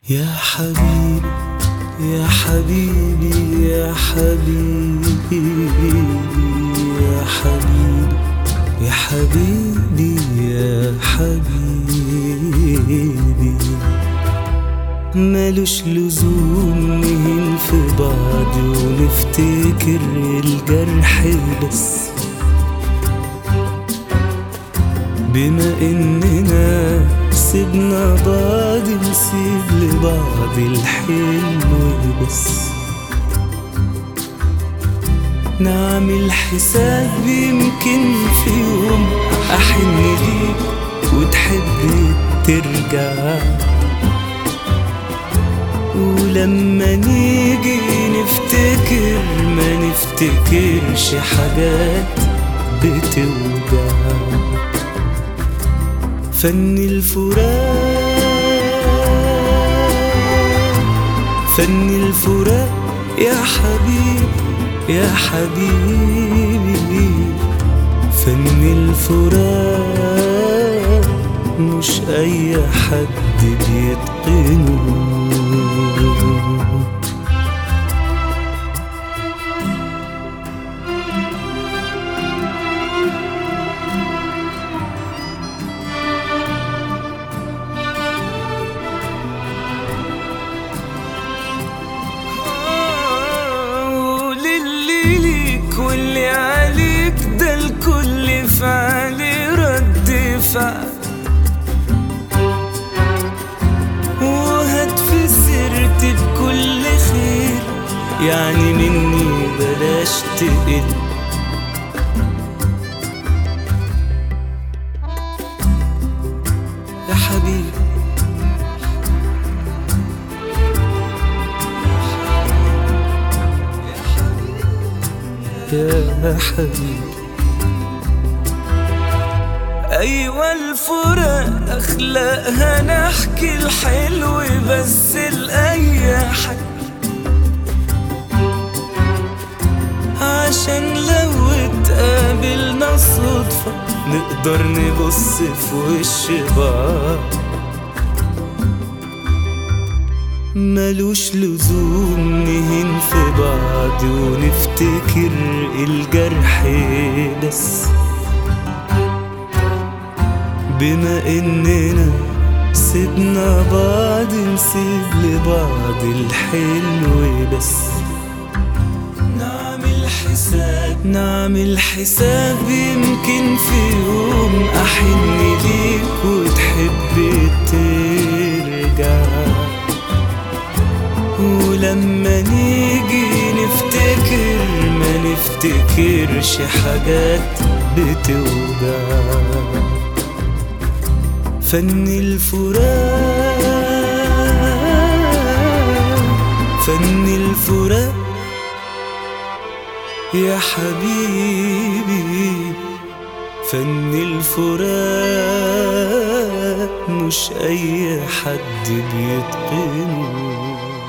يا حبيبي يا حبيبي يا حبيبي يا حبيبي يا حبيبي يا حبيبي، مالوش لزوم نهين في بعض ونفتكر الجرح بس، بما اننا سيبنا بعض نسيب لبعض الحلو بس، نعمل حساب يمكن في يوم احن ليك وتحب ترجع، ولما نيجي نفتكر ما نفتكرش حاجات بتوجع. فن الفراق فن الفراق يا حبيبي يا حبيبي، فن الفراق مش أي حد بيتقنه. واللي عليك ده الكل فعلي رد فعل، وهات في سيرتي بكل خير، يعني مني بلاش تقل. يا حبيبي يا حبيبي، أيوة الفراق أخلاقها نحكي الحلو بس لأي حد، عشان لو اتقابلنا صدفة نقدر نبص في وش بعض، ملوش لزوم نهين في بعض ونفتكر الجرح بس، بما اننا سيبنا بعض نسيب لبعض الحلو بس، نعمل حساب يمكن في يوم احن ليك وتحب ترجع، ولما نيجي نفتكر ما نفتكرش حاجات بتوجع. فن الفراق فن الفراق يا حبيبي، فن الفراق مش أي حد بيتقنه.